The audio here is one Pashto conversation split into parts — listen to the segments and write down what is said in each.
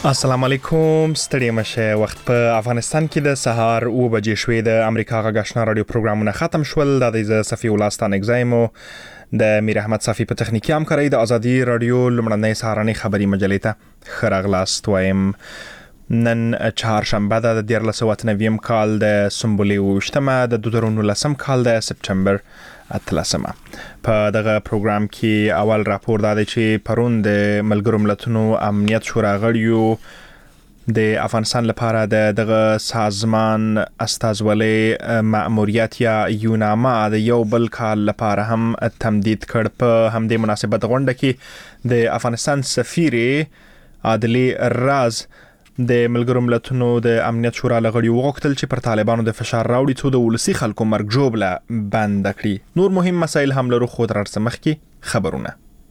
السلام علیکم، ستړي مشه. وخت په افغانستان کې د سهار 9 بجې شوې. د امریکا غږ آشنا رادیو پروګرامونه ختم شول. د صفي ولستان اگزایمو د میر احمد صفي په تخنیکی همکاري د ازادي رادیو لمړنۍ سهارنۍ خبري مجلې ته خراغلاست وایم. نن چهارشنبه د 2019 کال د سنبلې 28مه د 2019 کال د سپټمبر 13مه. په دغه پروګرام کې اول راپور دا دی چې پرون د ملګرو ملتونو امنیت شورا غړیو د افغانستان لپاره دغه سازمان استازولۍ مأموریت یا یوناما د یو بل کال لپاره هم تمدید کړ. په همدې مناسبت غونډه کې د افغانستان سفیر عادلي راز د ملګرو ملتونو د امنیت شورا لغړیو وغوښتل چې پر طالبانو د فشار راوړي څو د ولسی خلکو مرګ ژوبله بند کړي. نور مهم مسایل هم لرو، خو تر څه مخکې خبرونه.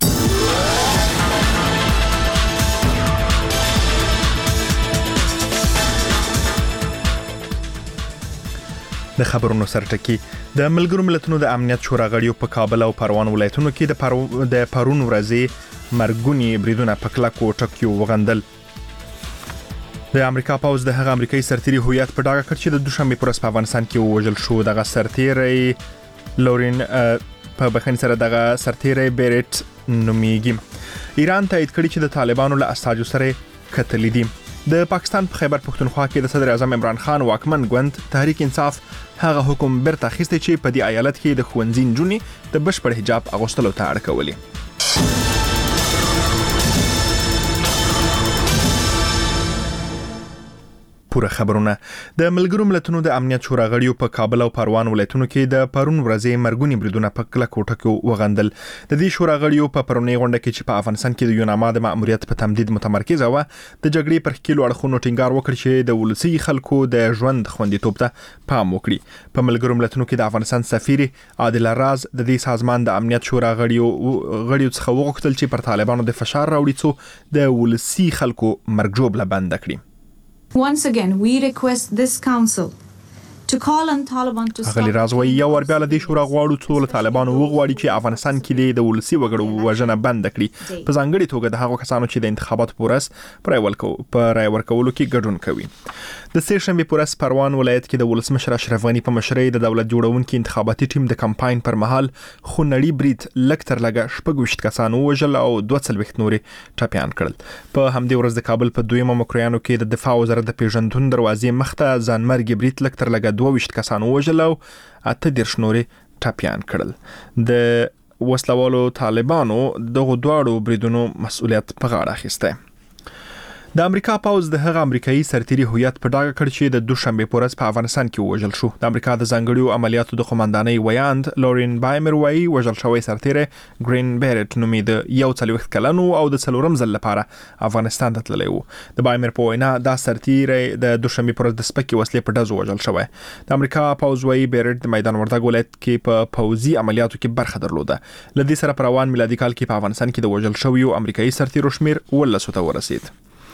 د خبرونو سرټکی د ملګرو ملتونو د امنیت شورا غړیو په کابل او پروان ولایتونو کې د پرون ورځې مرګونی بریدونه په کلکو ټکیو وغندل. د امریکا پوز د هغه امریکایي سرتیري هویت په ډاګه کړ چې د دوشنبه پر ورځ په افغانستان کې وژل شو. دغه سرتیري لورین په بخښنې سره دغه سرتیري بیرټ نومیږي. ایران تایید کړی چې د طالبانو له استاجو سره کتل دي. د پاکستان په خیبر پښتونخوا کې د صدر اعظم عمران خان واکمن ګوند تحریک انصاف هغه حکم برته اخیستی چې په دې ایالت کې د ښوونځي نجونې د بشپړ حجاب اغوستلو ته اړ کولې. پوره خبرونه. د ملګرو ملتونو د امنیت شورا غړیو په کابل او پروان ولایتونو کې د پرون ورځې مرګونی بریدونه په کلکو ټکو وغندل. د دې شورا غړیو په پرونی غونډه کې چې په افغانستان کې د یوناما د مأموریت په تمدید متمرکز و، د جګړې پر خکیلو اړخونو ټینګار وکړ چې د ولسی خلکو د ژوند خوندیتوب ته پام وکړي. په ملګرو ملتونو کې د افغانستان سفیر عادل راز د دې سازمان د امنیت شورا غړیو څخه وغوښتل چې پر طالبانو د فشار راوړي څو د ولسی خلکو مرګ ژوبله بند کړي. Once again, we request this council to call on Taliban to stop. غلی رازوی یو ور بیا له دې شورا غواړو څو له طالبانو وغواړي چې افغانستان کې د ولسی وګړو وژنه بند کړي، په ځانګړي توګه د هغو کسانو چې د انتخاباتو پورس پر رای ورکولو کې ګډون کوي. د سه شنبه پورس پروان ولایت کې د ولسمشر اشرف غنی په مشرۍ د دولت جوړونکو انتخاباتي ټیم د کمپاین پر مهال خونړی برید لکتر لګه 26 کسانو وژل او 22 نورې ټپيان کړل. په همدې ورځ د کابل په دویمه مکریانو کې د دفاع وزارت د پیژندون دروازې مخته ځانمرګي برید لکتر لګه 22 کسانو وژل او 18 نورې ټپيان کړل. د وسلوالو طالبانو دغه دواړو بریدونو مسؤلیت په غاړه اخیسته. د امریکا پوز د هغه امریکایي سرتیري هویت په ډاګه کړ چې د دوشنبه په ورځ په افغانستان کې وژل شو. د امریکا د ځانګړو عملیاتو د قوماندانۍ ویاند لورین بایمر وایي وژل شوی سرتیري ګرین بیرټ نومېده، 41 کلن او د څلورم ځل لپاره افغانستان ته تللی و. د بایمر په وینا دا سرتیري د دوشنبه په ورځ د سپکې وسلې په ډزو وژل شوی. د امریکا پوز وایي بیرټ د میدان وردګ ولایت کې په پوزي عملیاتو کې برخه درلوده. لدې سره په روان میلادي کال کې په افغانستان کې د وژل شویو امریکایي سرتیرو شمیر 19 ته ورسید.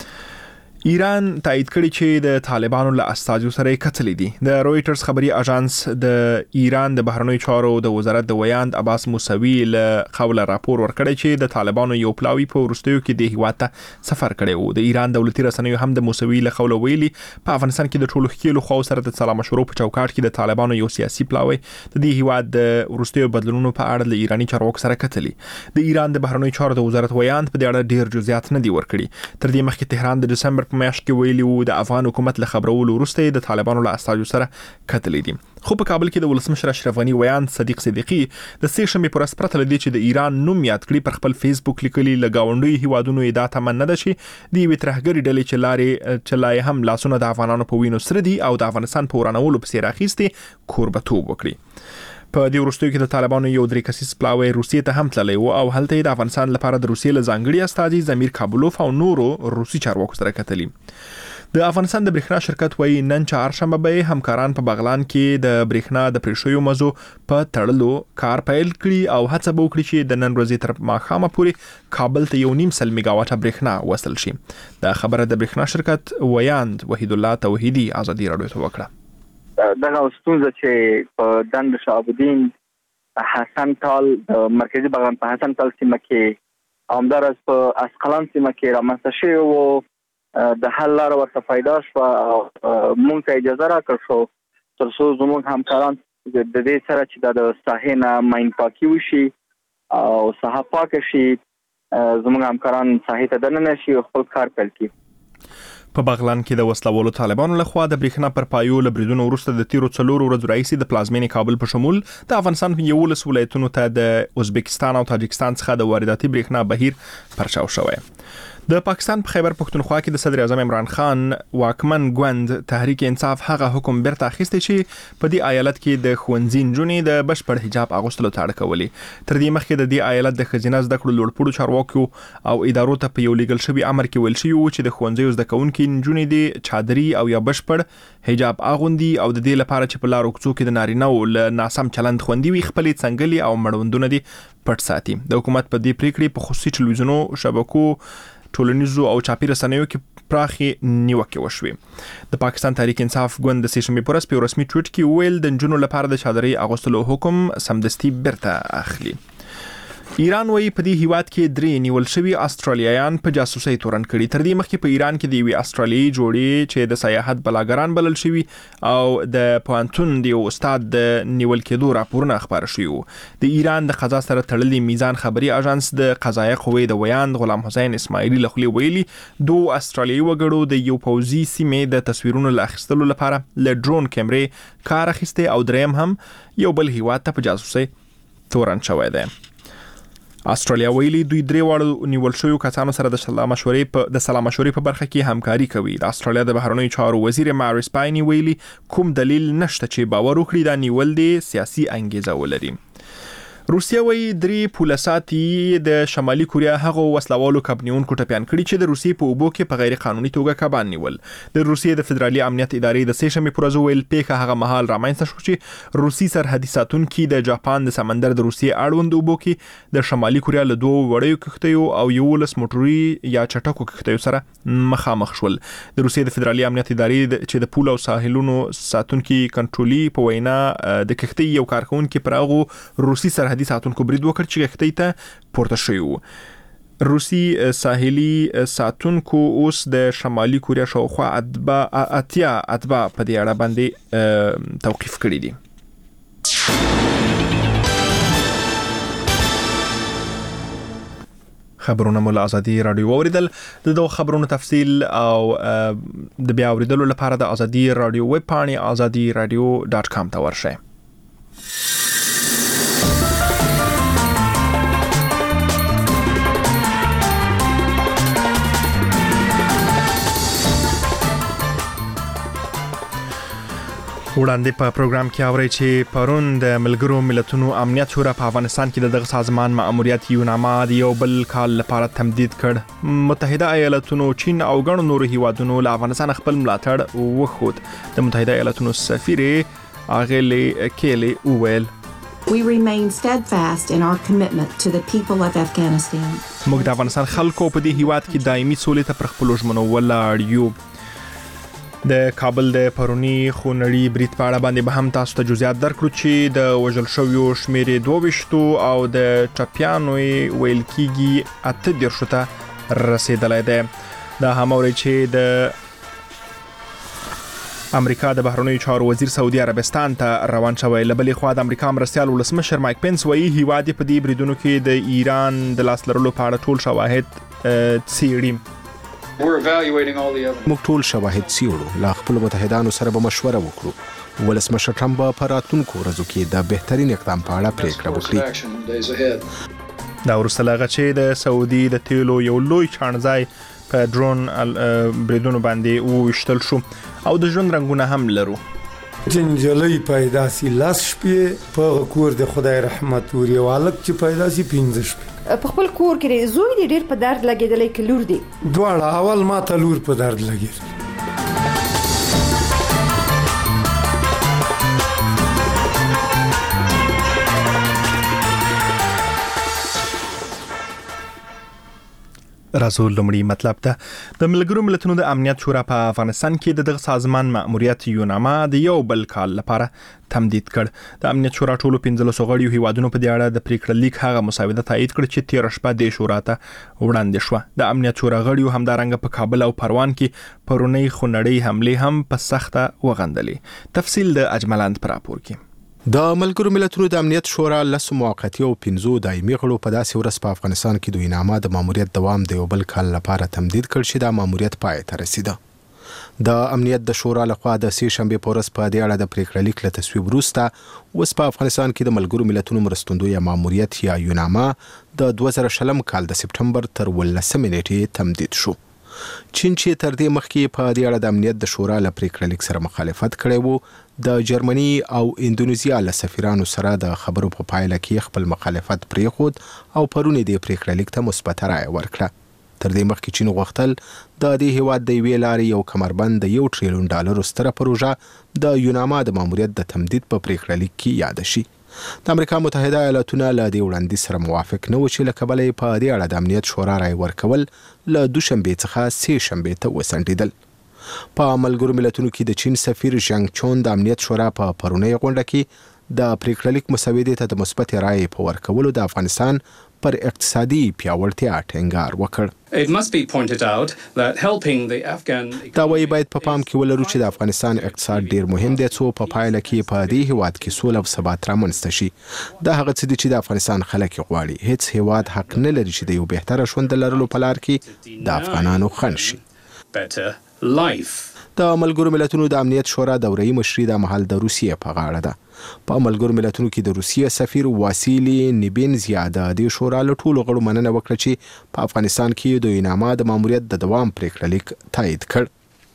ایران تایید کړی چې د طالبانو له استازو سره کتل دي. د رويټرز خبري اژانس د ایران د بهرنیو چارو د وزارت د ویاند عباس موسوي له قوله راپور ورکړی چې د طالبانو یو پلاوی په ورستیو کې د هیواد ته سفر کړی و. د ایران دولتي رسنیو هم د موسوي له قوله ویلي په افغانستان کې د ټولو خکیلو خو سره د سلام مشورو په چوکاټ کې د طالبانو یو سیاسي پلاوی د دې هیواد د ورستیو بدلونونو په اړه د ایرانی چارواکو سره کتلی. د ایران د بهرنیو چارو د وزارت ویاند په دې اړه ډیر جزئیات نه دی ورکړي. تر دې مخکې تهران د دسمبر په میاشت کې ویلي و د افغان حکومت له خبرولو وروسته د طالبانو له استازو سره کتلې دي. خو په کابل کې د ولسمشر اشرف غنی ویاند صدیق صدیقی د سه شنبه پر ورځ پرته لدی چې د ایران نوم یاد کړی پر خپل فیسبوک لیکلي لګاونډي هیوادونو ادا تمن نه ده چې دی وترهګری ډلې چې لارې هم لاسونه د افغانانو په وینو سره دي او د افغانستان په ورانولو په سیر اخیستي کوربتوب وکړي. په دې وروستیو کې د طالبانو یو درې کسیز پلاوی روسیې ته هم تللی و او هلته د افغانستان لپاره د روسیې له ځانګړي استازي زمیر کابلوف او نورو روسي چارواکو سره کتلی. د افغانستان د برېښنا شرکت وایي نن چهارشنبه به همکاران په بغلان کې د برېښنا د پرېښویو مزو په تړلو کار پیل کړي او هڅه به وکړي چې د نن ورځې تر ماښامه پورې کابل ته 1.5 میگاواټه برېښنا وصل شي. دا خبره د برېښنا شرکت ویاند وحید الله توحیدی ازادي رادیو ته وکړه. دغه ستونزه چې په دند شعبالدین حسن تال مرکزی بغلان په حسن تال سیمه کې همدارس په اسقلان سیمه کې رامنځته شوی و د حل لار ورته پیدا شو او موږ ته اجازه راکړه شو ترڅو زموږ همکاران د دې سره چې د ساحې نه ماین پاکي وشي او ساحه پاکه شي زموږ همکاران ساحې ته دننه شي او خپل کار پیل کړي. په بغلان کې د وسلوالو طالبانو لخوا د برېښنا پر پایو له بریدونو وروسته د تیرو 4 ورځو راهیسې د پلازمینې کابل په شمول د افغانستان 11 ولایتونو ته د ازبکستان او تاجکستان څخه د وارداتي برېښنا بهیر پرچاو شوی. د پاکستان په خیبر پښتونخوا کې د صدر اعظم عمران خان واکمن ګوند تحریک انصاف هغه حکم بیرته اخیستی چې په دې ایالت کې د ښوونځي نجونې د بشپړ حجاب اغوستلو ته اړ کولې. تر دې مخکې د دې ایالت د ښځینه زده کړو لوړپوړو چارواکو او ادارو ته په یو لیږل شوي امر کې ویل شوي وو چې د ښوونځیو زده کوونکي نجونې د چادري او یا بشپړ حجاب اغوندي او د دې لپاره چې په لارو کوڅو کې د نارینه‌و له ناسم چلند خوندي وي خپلې څنګلې او مړوندونه دي پټ ساتي. د حکومت په دې پریکړې په خصوصي ټلویزیونو شبکو ټولنیزو او چاپی رسنیو کې پراخي نیوکه وشوه. د پاکستان تحریک انصاف ګوند د سیشنبه پر ورځ په رسمي ټویټ کې ویل د نجونو لپاره د چادرۍ اغوستلو حکم سمدستي بیرته اخلي. ایران وایي په دې هیواد کې 3 نیول شوي استرالیایان په جاسوسۍ تورن کړي. تر دې مخکې په ایران کې د یوې استرالیایي جوړې چې د سیاحت بلاګران بلل شوي او د پوهنتون د یو استاد د نیول کېدو راپورونه خبر شوي وو. د ایران د قضا سره تړلي میزان خبري اژانس د قضایه قوې د ویاند غلام حسین اسماعیلی لخوا ویلي 2 استرالیایي وګړو د یو پوځي سیمې د تصویرونو لاخستلو لپاره له ډرون کیمرې کار اخیسته او دریم هم یو بل هیواد ته په جاسوسۍ تورن شوی دی. استرالیا ویلي دوی 3 واړو نیول شویو کسانو سره د سلا مشورې په برخه کې همکاري کوي. د استرالیا د بهرنیو چارو وزیر ماریس پایني ویلي کوم دلیل نشته چې باور وکړي دا نیول دي سیاسي انګیزه ولري. روسیا وایي 3 پولساتي د شمالي کوریا هغه وسلوالو کبنیونکو ټپيان کړي چې د روسیې په اوبو کې په غیر قانوني توګه کبان نیول. د روسیې د فدرالي امنیت ادارې د سیشنبه پر ورځ ویل پیښه هغه مهال رامنځته شو چې روسي سرحدي ساتونکو د جاپان د سمندر د روسیې اړوند اوبو کې د شمالي کوریا له 2 وړیو کښتیو او 11 موټري یا چټکو کښتیو سره مخامخ شول. د روسیې د فدرالي امنیت ادارې چې د پول او ساحلونو ساتونکو کنټرولي په وینا د کښتۍ یو کارکونکو پر هغه روسي سرحدي ساتونکو برید وکړ چې کښتۍ ته پورته شوی وو. روسي ساحلي ساتونکو اوس د شمالي کوریا شاوخوا اتیا اتباع په دې اړه باندې توقیف کړی دي. خبرونه مول ازادي رادیو اوریدل. د دوه خبرونو تفصیل او د بیا اوریدلو لپاره د ازادي رادیو ویب پاڼې azadiradio.com ته ورشئ. وړاندې په پروګرام کې اوري چې پرون د ملګرو ملتونو امنیت شورا په افغانستان کې دغه سازمان مأموریت یوناما د یو بل کال لپاره تمدید کړ. متحده ایالاتونو، چین او ګڼو نورو هیوادونو له افغانستان خپل ملاتړ وښود. د متحده ایالاتونو سفیر اغلی کېلی وویل We remain steadfast in our commitment to the people of Afghanistan. موږ د افغانستان خلکو په دې هیواد کې دایمي سولې ته پر خپلو ژمنو ولاړ یو. د کابل د پرونی خونړی برید په اړه باندې به هم تاسو ته جزئیات درکړو چې د وژل شویو شمیر 22 او د ټپیانو ویل کېږي 8 ته رسیدلای دی. دا هم اوري چې د امریکا د بهرنیو چارو وزیر سعودي عربستان ته روان شوی. لبلې خوا د امریکا مرستیال ولسمشر مایک پنس وایي هیواد په دې بریدونو کې د ایران د لاس لرلو په اړه ټول شواهد څېړي. موږ ټول شواهد څېړو، لا خپل متحدانو سره به مشوره وکړو. ولسمشر ټرمپ به په راتلونکو ورځو کې د بهترین اقدام په اړه پریکړه وکړي. دا وروسته له هغه چې د سعودي د تیلو یو لوی چانځای په ډرون بریدونو باندې وویشتل شو او د ژوند رنګونه هم لرو. جنجلې پیدا سي لاس شپې په کور د خدای رحمت وري والک چې پیدا سي 15 شپې په خپل کور کې زوی دی ډیر په درد لګیدلې کې لور دی دواړه اول ما ته لور په درد لګید. راځو لومړی مطلب ته د ملګرو ملتونو د امنیت شورا په افغانستان کې د دغه سازمان مأموریت یوناما د یو بل کال لپاره تمدید کړ. د امنیت شورا ټولو 15 غړیو هیوادونو په دې اړه د پریکړه لیک هغه مسوده تایید کړ چې 13 شپه د شورا ته وړاندې شو. د امنیت شورا غړیو همدارنګه په کابل او پروان کې پرونی خونړی حمله هم په سخته وغندلې. تفصیل د اجملاند پر راپور کې. د ملګرو ملتونو د امنیت شورا لسو موقتی او 15 دایمي غړو په داسې ورځ په افغانستان کې د یوناما د ماموریت دوام د یو بل کال لپاره تمدید کړ چې دا ماموریت پای ته رسیده. د امنیت د شورا لخوا د سې شنبه په ورځ په دې اړه د پریکړه لیک له تصویب وروسته اوس په افغانستان کې د ملګرو ملتونو مرستندوی ماموریت یا یوناما د 2020 کال د سپټمبر تر 18 نیټې تمدید شو. چین چې تر دې مخکې په دې اړه د امنیت د شورا له پریکړه لیک سره مخالفت کړی وو، د جرمني او اندونیزیا له سفیرانو سره د خبرو په پایله کې خپل مخالفت پریښود او پرونی د پریکړه لیک ته مثبت رائے ورکړه. تر دې مخکې چین غوښتل د دې هیواد د ویلاري یو کمربند د $1 تریلیون ستره پروژه د یوناما د ماموریت د تمدید په پریکړه لیک کې یاد شي. د امریکا متحده ایالاتونه له دې وړاندیز سره موافق نه و چې له کبله په دې اړه د امنیت شورا رائے ورکول له دوشنبه څخه سې شنبه ته وسنډیدل. په ملګرو ملتونو کې د چین سفیر ژانګ چون د امنیت شورا په پرونی غونډه کې د پریکړه لیک مسودې ته د مثبت رائے په ورکولو د افغانستان پر اقتصادي پیاوړتیا ټینګار وکړ. دا وایي باید په پام کې ولرو چې د افغانستان اقتصاد ډیر مهم دی څو په پایله کې په دې هیواد کې سوله او ثبات رامنځته شي. دا هغه څه دي چې د افغانستان خلک غواړي. هیڅ هیواد حق نه لري چې د یو بهتره ژوند لرلو په لار کې د افغانانو خنډ شي. د ملګرو ملتونو د امنیت شورا دوره‌ای مشري د محل د روسیې په غاړه ده. په ملګرو ملتونو کې د روسیې سفیر واسیلی نیبینزیا د شورا له ټولو غړو مننه وکړه چې په افغانستان کې د یوناما د ماموریت د دوام پریکړه لیک تایید کړ.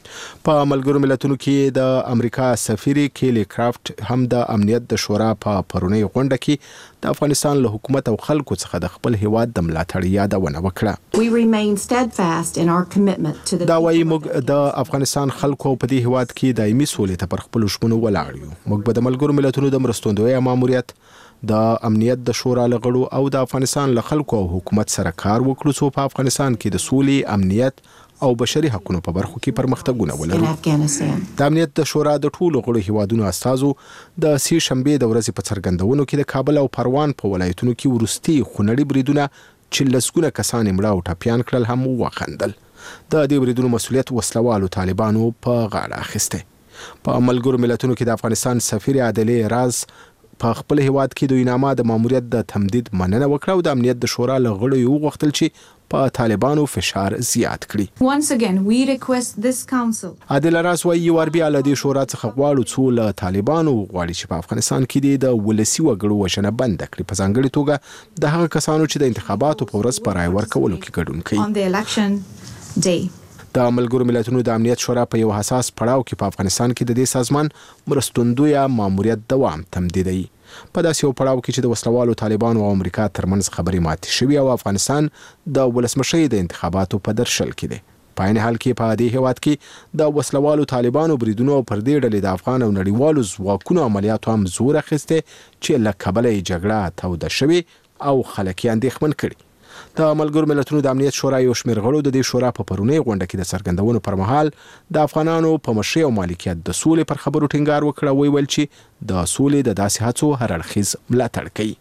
په ملګرو ملتونو کې د امریکا سفیر کیلی کرافت هم د امنیت د شورا په پرونی غونډه کې د افغانستان له حکومت او خلکو څخه د خپل هیواد د ملاتړ یادونه وکړه. We remain steadfast in our commitment to the دا وایي موږ د افغانستان خلکو په دې هیواد کې دایمي سولې ته پر خپل ژمنو ولاړ یو. موږ به د ملګرو ملتونو د مرستندوی ماموریت د امنیت د شورا له غړو او د افغانستان له خلکو او حکومت سره کار وکړو څو په افغانستان کې د سولې، امنیت او بشري حقوقو په برخو کې پرمختګونه ولرو. د امنیت د شورا د ټولو غړو هیوادونو استازو د سې شنبه د ورځې په څرګندونو کې د کابل او پروان په ولایتونو کې ورستي خونړي بریدونه چې لسګونه کسان مړه او ټپيان کړل هم وخندل. د دې بریدونو مسؤلیت وسلوالو طالبانو په غاړه اخیسته. په ملګرو ملتونو کې د افغانستان سفیر عادلې راز په خپل هیواد کې د یوناما د ماموریت د تمدید مننه وکړه او د امنیت د شورا له غړو یو غوښتل چې په طالبانو فشار زیات کړي. Once again, we request this council. عادل راز وايي یو بیا له دې شورا څخه غواړو څو له طالبانو غواړي چې په افغانستان کې د ولسی وګړو وژنه بند کړي، په ځانګړي توګه د هغه کسانو چې د انتخاباتو په ورځ پر رائے ورکولو کې ګډون کوي. On the election day. د ملګرو ملتونو د امنیت شورا په یو حساس پړاو کې په افغانستان کې د دې سازمان مرستندوی ماموریت دوام تمدیدوي. په داسې یو پړاو کې چې د وسلوالو طالبانو او امریکا ترمنځ خبرې ماتې شوې او افغانستان د ولسمشۍ د انتخاباتو په درشل کې دی. په عین حال کې په دې هیواد کې د وسلوالو طالبانو بریدونو پر دې ډلې د افغان او نړیوالو ځواکونو عملیاتو هم زور اخیسته چې له کبله جګړه توده شوې او خلک یې اندېښمن کړي. د ملګرو ملتونو د امنیت شورا یو شمېر غړو د دې شورا په پرونی غونډه کې د څرګندونو پر مهال د افغانانو په مشرۍ او مالکیت د سولې پر خبرو ټینګار وکړ او ویل چې د سولې د داسې هڅو هر اړخیز ملاتړ کوي.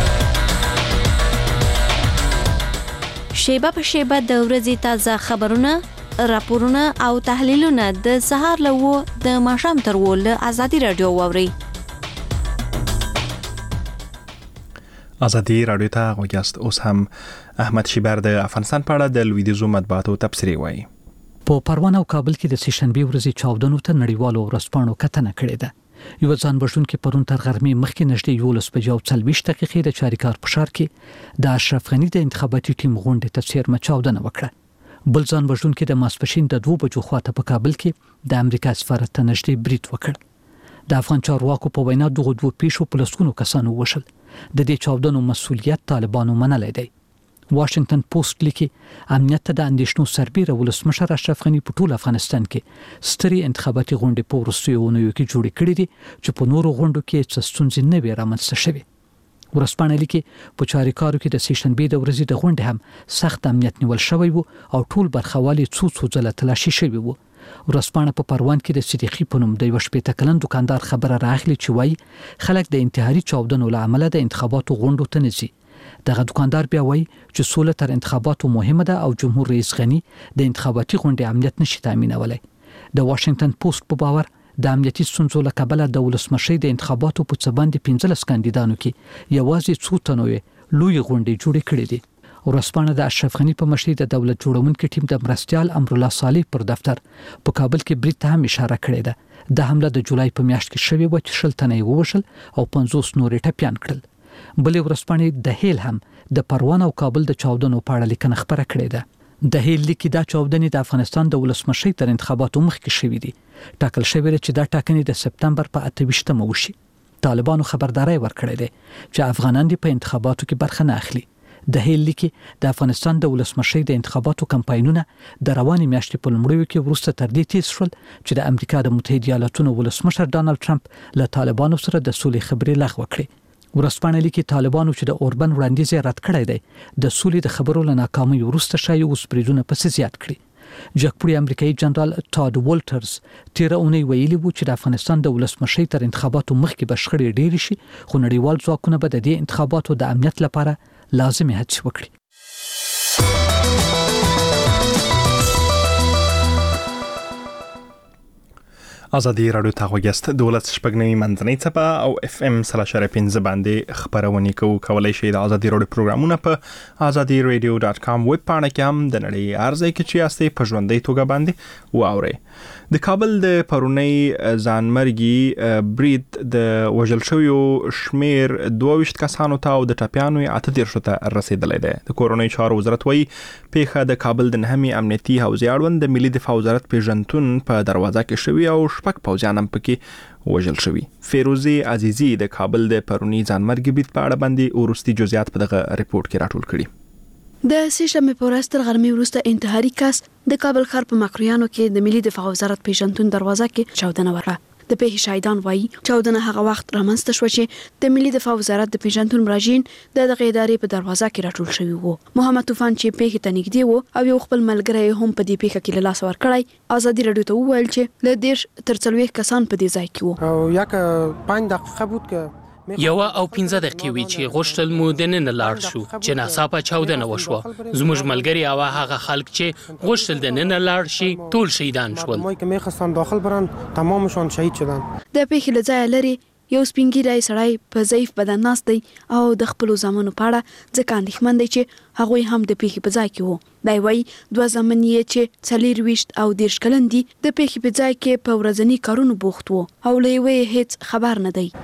شیبه په شیبه د ورځې تازه خبرونه، راپورونه او تحلیلونه د سهار له 9 د ماښام تر 10 له ازادي رادیو واورئ. ازادي رادیو ته غوښتل اوس هم احمد شیبر د افغانستان په اړه د لویدیځو مطبوعاتو تبصرې وایي. په پروان او کابل کې د سې شنبه ورځې چاودنو ته نړیوالو ورځپاڼو کتنه کړې ده. یو ځان بشونکو پرون تر غرمې مخکې نږدې 11:40 دقیقې د چاریکار په ښار کې د اشرف غنی د انتخاباتي ټیم غونډې ته څیرمه چاودنه وکړه. بل ځان بشونکو د ماسپښین د 2 بجو خواته په کابل کې د امریکا سفارت ته نږدې برید وکړ. د افغان چارواکو په وینا دغه دوه پیښو په لسګونو کسانو وشل. د دې چاودنو مسؤلیت طالبانو منلی دی. واشنگټن پوسټ لیکي امنیت ته د اندېښنو سربېره ولسمشر اشرف غنی په ټول افغانستان کې ستري انتخاباتي غونډې په وروستیو اونیو کې جوړې کړې دي چې په نورو غونډو کې څه ستونزې نه وي رامنځته شوې. ورسپانه لیکي په چاریکارو کې د سیشنبه د ورځې د غونډې هم سخت امنیت نیول شوی وو او ټول برخوالي څو ځله تلاشي شوی وو. ورسپانه په پروان کې د صدیقي په نوم د یو شپېته کلن دکاندار خبره راغلی چې وایي خلک د انتحاري چاودنو له امله د انتخاباتو غونډو ته نه ځي. دغه دکاندار بیا وایي چې سوله تر انتخاباتو مهمه ده او جمهور رئیس غنی د انتخاباتي غونډې امنیت نشي تامینولای. د واشنگټن پوسټ په باور د امنیتي ستونزو له کبله د ولسمشۍ د انتخاباتو په څ باندې 15 کاندیدانو کې یوازې څو تنو لوی غونډې جوړې کړې دي. ورسپانه د اشرف غنی په مشرۍ د دولت جوړونکو ټیم د مرستيال امرالله صالح پر دفتر په کابل کې برید ته هم اشاره کړې ده. د حمله د جولای په میاشت کې شوې و چې 10 تنه ووژل او 50 نور ټپيان کړل. بلې ورسپانه د هیل هم د پروان او کابل د چاودنو په اړه لیکنه خبره کړې ده. د هیل لیکي دا چاودنې د افغانستان د ولسمشۍ تر انتخاباتو مخکې شوې دي. ټاکل شوی چې دا ټاکنې د سپتمبر په 28مه وشي. طالبانو خبرداري ورکړې ده چې افغانان دې په انتخاباتو کې برخه نه اخلي. د هیل لیکي د افغانستان د ولسمشۍ د انتخاباتو کمپاینونه د رواني میاشتې په لومړیو کې وروسته تر دې تیز شول چې د امریکا د متحده ایالاتونو ولسمشر ډانلډ ټرمپ له طالبانو سره د سولې خبرې لغوه کړې. ورسپانه لیکي طالبانو چې د اوربن وړاندیز رد کړی دی د سولې د خبرو له ناکامۍ وروسته شایي اوس بریدونه پسې زیات کړي. جګپوړي امریکایي جنرال ټاد والټرز تیر اونۍ ویلي وو چې د افغانستان د ولسمشۍ تر انتخاباتو مخکې به شخړې ډېرې شي خو نړیوال ځواکونه به د دې انتخاباتو د امنیت لپاره لازمي هڅې وکړي. ازادي رادیو ته وګست دولت شپږنوي منځنۍ څپه او FM 3.5 باندې خبرونه کولای شي. د ازادي رادیو پروګرامونه په azadiradio.com ویب پاڼه کې هم د نړۍ ارزای کې چې یاستې په ژوندۍ توګه باندې واوري. د کابل د پرونی ځانمرګي برید د وژل شویو شمیر 22 کسانو ته او د ټپیانو 18 ته رسیدلی دی. د کورونی چارو وزارت وایي پیښه د کابل د نهمي امنیتي حوزې اړوند د ملي دفاع وزارت پیژنتون په دروازه کې شوی او شپږ پوځیان هم پکې وژل شوی. فیروزی عزیزی د کابل د پرونی ځانمرګي برید په اړه باندې ورستي جزئیات په دغه ریپورت کې راټول کړي. د سیشنبه په ورځ تر غرمې وروسته انتحاري کس د کابل ښار په مکرویانو کې د ملي دفاع وزارت پیژنتون دروازه کې چاودنه وکړه. د پیښې شاهدان وایي چاودنه هغه وخت رامنځته شو چې د ملي دفاع وزارت د پیژنتون مراجعین د دغه ادارې په دروازه کې راټول شوي وو. محمد طوفان چې پیښې ته نږدې وو او یو خپل ملګری هم په دې پیښه کې له لاس ورکړی ازادي رادیو ته وویل چې له 10 تر 40 کسان په دې ځای کې وو. او یک 5 دقیقه بود که یو او 15 دقیقې وی چې غوښتل مو د نن لاړ شو چې ناڅاپه چاودنه وشوه. زموږ ملګری او هغه خلک چې غوښتل د نن لاړ شي ټول شهیدان شول. ما که می‌خواستن داخل برن تمامشون شهید شدن. د پیښې له ځایه لري یو سپینګیری سړی په ضعیف بدن ناست دی او د خپل زامنو په اړه ځکه اندېښمن دی چې هغوی هم د پیښې په ځای کې وو. دی وایي 2 زامن یې چې 24 او 10 کلن دي د پیښې په ځای کې په ورځني کارونو بوخت وو او له یوې هیڅ خبر نه دی.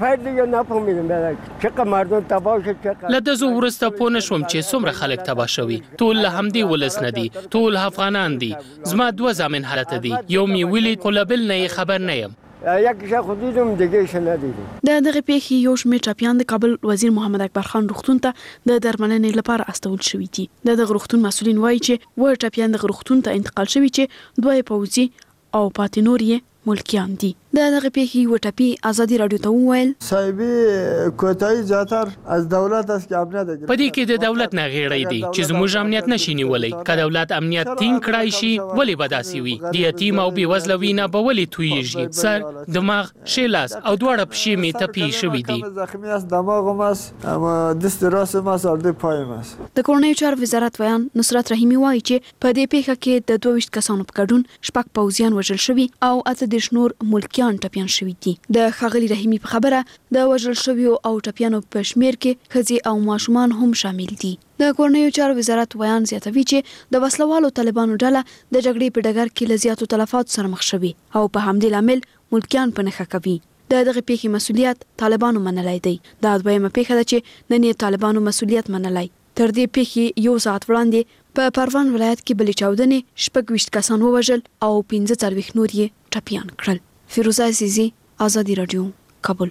له دزو ورسته پوه نشوم چې څومره خلک تباه شوي. ټول له همدې ولس نه دي، ټول افغانان دي. زما 2 زامن هلته دي، یو مې ولید خو له بل نه خبر نه یم. د دغه پیښې یو شمېر ټپیان د کابل وزیر محمد اکبر خان روغتون ته د درملنې لپاره استول شوي دي. د دغه روغتون مسؤلین وایي چې و ټپیان دغه روغتون ته انتقال شوي چې 2 پوځي او پاتې نور یې ملکیان دي. د دغه پیښې و ټپي ازادي رادیو ته وویل صاحبي کوتای زیاتر از دولت است که امنیت په دې کې د دولت نه غیړې دي چې زموږ امنیت نشي نیولای. که دولت امنیت ټینګ کړای شي ولې به داسې وي؟ د یتیم او بې وزله وینه به ولې تویږي؟ سر، دماغ، ښی لاس او دواړه پښې مې تپې شوي دي. زخمی است، دماغم است، اما دست راستم است او د پایم است. د کورنیو چارو وزارت ویان نصرت رحیمی وایي چې په دې پیښه کې د 22 کسانو په ګډون 6 پوځیان وژل شوي او 18 نور ملکیان ټپیان شوي دي. د ښاغلي رحیمی په خبره د وژل شویو او ټپیانو په شمیر کې ښځې او ماشومان هم شامل دي. د کورنیو چارو وزارت ویان زیاتوي چې د وسلوالو طالبانو ډله د جګړې په ډګر کې له زیاتو تلفاتو سره مخ شوي او په همدې لامل ملکیان په نښه کوي. د دغه پیښې مسؤلیت طالبانو منلای دی. دا دویمه پیښه ده چې نن یې طالبانو مسؤلیت منلای. تر دې پیښې یو ساعت وړاندې په پروان ولایت کې بلې چاودنې 26 کسان ووژل او 45 نور یې ټپیان کړل. فیروزه عزیزی، ازادي رادیو، کابل.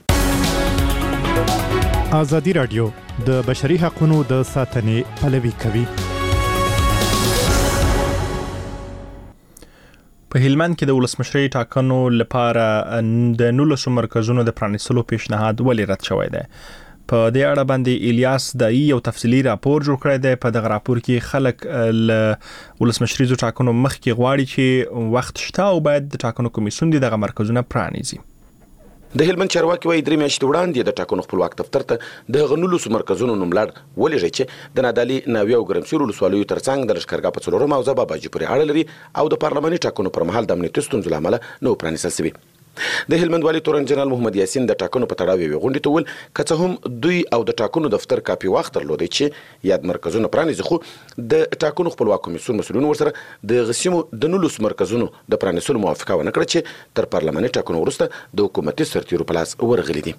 ازادي رادیو د بشري حقوقو د ساتنې پلوي کوي. په هلمند کې د ولسمشرۍ ټاکنو لپاره د 19 مرکزونو د پرانیستلو پیشنهاد ولې رد شوی دی؟ په دې اړه باندې الیاس دای یو تفصیلی راپور جوړ کړی دی. په دغه راپور کې خلک ل ولسمشریزو ټاکنو مخکې غواړي چې وخت شته او باید د ټاکنو کمیسیون دغه مرکزونه پرانیزي. د هلمند چارواکي وايي 3 میاشتې وړاندې د ټاکنو خپلواک دفتر ته د غنولو مرکزونو نوملړ ولېږي چې د نادالي ناوی او ګرمسیر ولسوالیو ترڅنګ د لښکرګاه په څلورم حوزه باباجي پورې اړه لري او د پارلماني ټاکنو پر مهال د امنیتي ستونزو له امله نو پرانیستل شوي. د هلمند والي تورن جنرال محمد یاسین د ټاکنو په تړاو یې غونډې ته ول که څه هم دوی او د ټاکنو دفتر کافي وخت درلودی چې یاد مرکزونه پرانیزي، خو د ټاکنو خپلواک کمیسیون مسؤلین ورسره د غسیمو د 19 مرکزونو د پرانیستلو موافقه ونه کړه چې تر پارلماني ټاکنو وروسته د حکومتي سرتیرو په لاس ورغلي دي.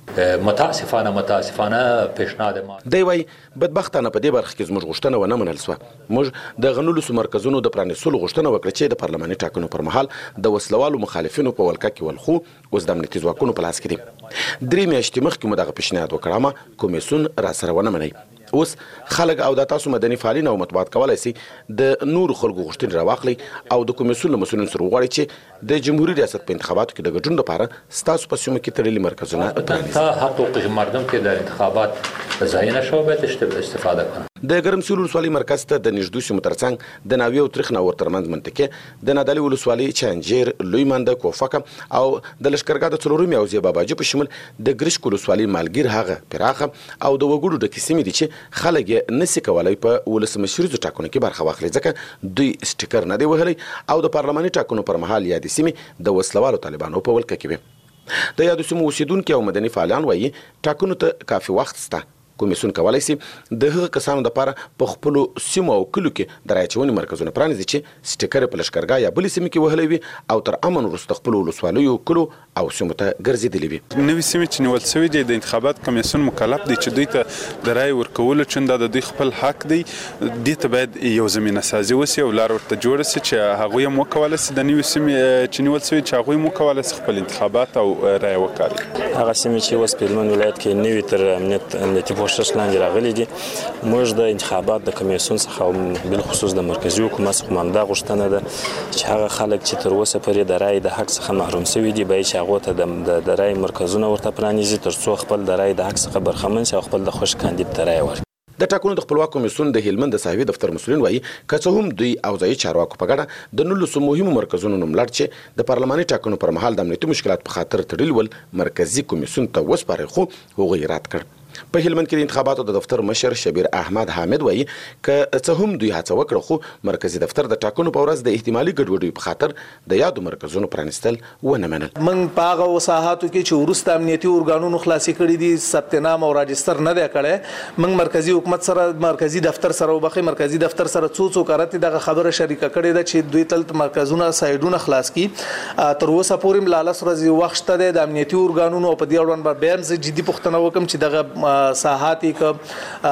متاسفانه پیشنهاد ما دی وای بدبختانه په دې برخه کې زموږ غوښتنه ونه منل شوه. موږ د غنولو مرکزونو د پرانیستلو غوښتنه وکړه چې د پارلماني ټاکنو پر مهال د وسلوالو مخالفینو په ولکه کې ولخو اوس د امنیتي ځواکونو په لاس کې دي. 3 میاشتې مخکې مو دغه پیشنهاد وکړ اما کمیسیون را سره ونه مني. اوس خلک او د تاسو مدني فعالین او مطبوعات کولای شي د نور خلکو غوښتنې راواخلي او د کمیسیون له مسؤلینو سره وغواړي چې د جمهوریت ریاست په انتخاباتو کې د ګډون لپاره ستاسو په سیمه کې تړلي مرکزونه پرانیزي. حقوق مردم که در انتخابات ضایع نشو باید استفاده کنه. د ګرمسیر ولسوالۍ مرکز ته د نږدې سیمو ترڅنګ د ناوی او ترخنا ورترمنځ منطقه د نادالي ولسوالۍ چانجیر لوی منده کوفکه او د لښکرګاه د څلورمې حوزې باباجي په شمول د ګرشک ولسوالۍ مالګیر هغه پراخه او د وګړو د کیسې دي چې خلک نسی کولای په ولسمشریزو ټاکنو کې برخه واخلي ځکه دوی سټیکر نه دی وهلی او د پارلماني ټاکنو پر مهال یادې سیمې د وسلوالو طالبانو په ولکه کې وي. د یادو سیمو اوسیدونکي او مدني فعالان وایي ټاکنو ته کافي وخت شته. کمیسیون کولای شي د هغه کسانو لپاره په خپل سیمو او کلو کې د راچونې مرکزونه پرانیزي چې سټیکر په لښکرګاه یا بل سیمه کې وهلي وي او تر امن وروسته خپل ولسوالیو کلو او سیمو ته ګرځېدلي وي. نوې سیمې چې نیول شوي دي د انتخابات کمیسیون مکلف دی چې دوی ته د رای ورکولو چنده د دوی خپل حق دی. دې ته باید یو زمینه سازي وشي او لار ورته جوړه شي چې هغوی هم وکولی شي د نوې سیمې چې نیول شوي چې هغوی هم وکولی شي خپل انتخابات او رای وکړي. هغه سیمې چې اوس په هلمند ولایت کې نوي تر امنیتي پوښښ لاندې راغلي دي، موږ د انتخابات د کمیسیون څخه بل خصوص د مرکزي حکومت څخه همدا غوښتنه ده چې هغه خلک چې تر اوسه پورې د رای د حق څخه محروم شوي دي باید چې هغو ته د رای مرکزونه ورته پرانیزي تر څو خپل د رای د حق څخه برخمن شي او خپل د خوښ کاندید ته رای ورکړي. د ټاکنو د خپلواک کمیسیون د هلمند د صاحبي دفتر مسؤلین وایي که څه هم دوی او ځایي چارواکو په ګډه د 19 مهمو مرکزونو نوملړ چې د پارلماني ټاکنو پر مهال د امنیتي مشکلات په خاطر تړل ول مرکزي کمیسیون ته وسپارل خو هغوی رد کړ. په هلمند کې د انتخاباتو د دفتر مشر شبیر احمد حامد وایي که څه هم دوی هڅه وکړه خو مرکزي دفتر د ټاکنو په ورځ د احتمالي ګډوډۍ په خاطر د یادو مرکزونو پرانیستل ونه منل. من په هغه وساحاتو کې چې وروسته امنیتي ارګانونو خلاصي کړي دي ثبت نام او راجستر نه دی کړی، من مرکزي حکومت سره مرکزي دفتر سره وبخي مرکزي دفتر سره څو کارت دغه خبره شریکه کړې ده چې دوی تل مرکزونه سایډونه خلاص کی. تر اوسه پورې ملالس ورځي وخت ته د امنیتي ارګانونو په دې اړوند به بیا هم جدي پوښتنه وکم چې دغه ساحاتي ک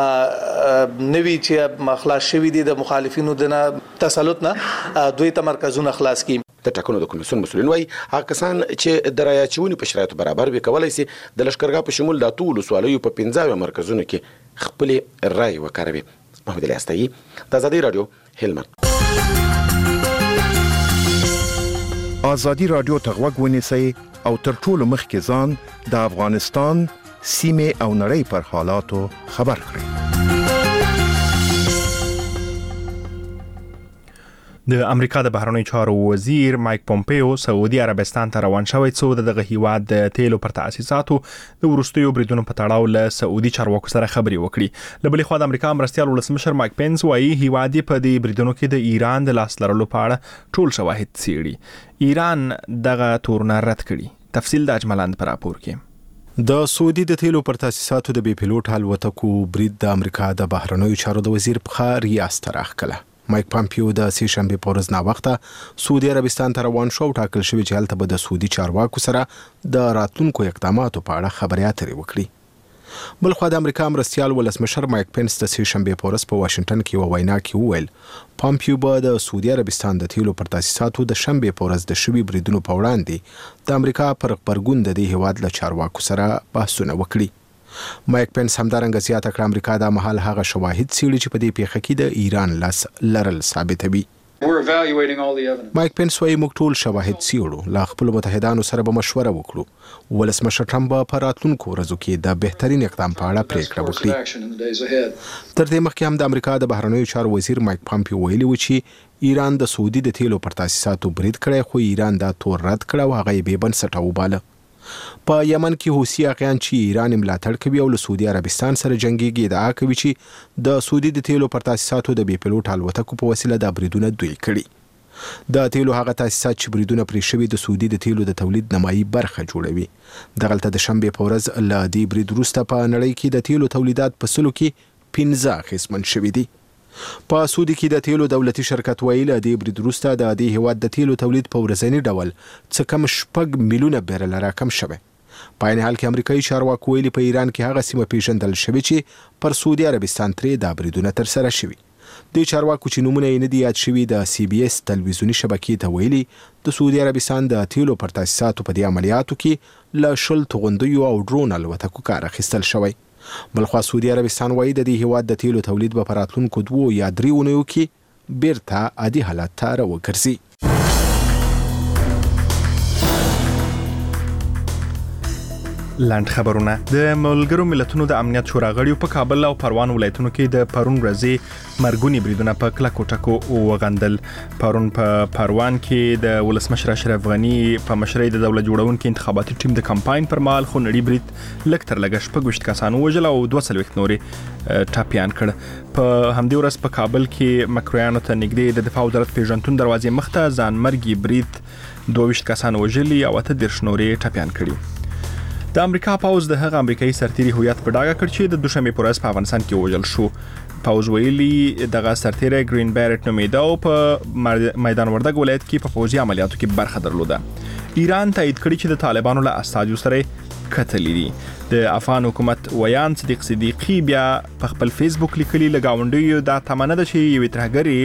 نوی چې خلاص شوی دي د مخالفینو د تسلط نه دوی ته مرکزونه خلاص کی. د ټاکنو د کمیسیون مسؤلین وایي هغه کسان چې د رای اچونې په شرایطو برابر وي کولی شي د لښکرګاه په شمول د اتو ولسوالیو په 15 مرکزونو کې خپلې رای وکاروي. محمد الیاس تایي، د ازادي راډیو، هلمند. ازادي راډیو ته غوږ ونیسئ او تر ټولو مخکې ځان د افغانستان سیمې او نړۍ پر حالاتو خبر کړئ. د امریکا د بهرنیو چارو وزیر مایک پومپیو سعودي عربستان ته روان شوی څو دغه هیواد د تیلو پر تاسیساتو د ورستیو بریدونو په تړاو له سعودي چارواکو سره خبرې وکړي. له بلې خوا د امریکا مرستیال ولسمشر مایک پینس وایي هیواد په دې بریدونو کې د ایران د لاس لرلو په اړه ټول شواهد څېړي. ایران دغه تورونه رد کړي. تفصیل د اجملاند پر راپور کې. د سعودي د تیلو پر تاسیساتو د بي پیلوټ الوتکو برید د امریکا د بهرنیو چارو د وزیر په ریاست ته راغله. مایک پامپیو د سې شنبه په ورځ ناوخته سعودي عربستان ته روان شو. ټاکل شوی چې هلته به د سعودي چارواکو سره د راتلونکو اقداماتو په اړه خبرې اترې وکړي. بلخوا د امریکا مرستیال ولسمشر مایک پینس د سې شنبه په ورځ په واشنگټن کې وینا کې وویل پامپیو به د سعودي عربستان د تیلو پر تاسیساتو د شنبه په ورځ د شوي بریدونو په وړاندې د امریکا پر غبرګون د دې هیواد له چارواکو سره بحثونه وکړي. مایک پینس همدارنګه زیاته کړه امریکا د محل هغه شواهد څېړي چې په دې پیښه کې د ایران لاس لرل ثابتوي. مایک پنس وايي موږ ټول شواهد څېړو، له خپلو متحدانو سره به مشوره وکړو. ولسمشر ټرمپ به په راتلونکو ورځو کې د بهترین اقدام په اړه پریکړه وکړي. تر دې مخکې هم د امریکا د بهرنیو چارو وزیر مایک پامپیو ویلي و چې ایران د سعودي د تیلو پر تاسیساتو برید کړی، خو ایران دا تور رد کړ او هغه یې بې بنسټه وباله. په یمن کې حوثي اغیان چې ایران ملاتړ کوي او له سعودي عربستان سره جنګيږي ادعا کوي چې د سعودي د تیلو پر تاسیساتو د بې پیلوټ الوتکو په وسیله د بریدونه دوی کړي. د تیلو هغه تاسیسات چې بریدونه پرې شوي د سعودي د تیلو د تولید نمایي برخه جوړوي. دغلته د شنبې په ورځ له دې برید وروسته په نړۍ کې د تیلو تولیدات په سلو کې 15 اخیستمن شوي دي. په سعودي کې د تیلو دولتي شرکت ویل د برید وروسته د دې هیواد د تیلو تولید په ورځنی ډول څه کم 6 میلیونه بیرل راکم شوی. په عین حال کې امریکایي چارواکو ویلي په ایران کې هغه سیمه پیژندل شوې چې پر سعودي عربستان ترې د بریدونه ترسره شوي. د چارواکو چې نومونه یې نه دي یاد شوي د CBS تلویزیوني شبکې ته ویلي د سعودي عربستان د تیلو پر تاسیساتو په دې عملیاتو کې له 10 توغندیو او ډرون الوتکو کار اخیستل شوی. بلخوا سعودي عربستان وایي د دې هیواد د تیلو تولید به په راتلونکو 2 یا 3 اونیو کې بیرته عادي حالت ته راوګرځي. لاند خبرونه. د ملګرو ملتونو د امنیت شورا غړیو په کابل او پروان ولایتونو کې د پرون ورځې مرګونی بریدونه په کلکو ټکو وغندل. پرون په پروان کې د ولسمشر اشرف غنی په مشرۍ د دولت جوړونکو انتخاباتي ټیم د کمپاین پر مهال خونړي برید لږ تر لږه 6 کسان وژل او 200 نورې ټاپیان کړ. په همدې ورځ په کابل کې مکرویانو ته نږدې د دفاع وزارت پیژنتون دروازې مخته ځانمرګي برید 22 کسان وژلي او 18 نورې ټاپیان کړي. د امریکا پوز د هغه امریکایي سرتیري هویت په ډاګه کړ چې د دوشنبه پر ورځ په افغانستان کې وژل شو. پوز ویلي دغه سرتیري گرین بیرټ نومیده او په میدان وردګ ولایت کې په پوځي عملیاتو کې برخه درلوده. ایران تایید کړی چې د طالبانو له استازو سره کتلې دي. د افغان حکومت ویان صدیقی بیا په خپل فیسبوک لیکلي لګاونډي دا تمنه ده چې یو ترهګری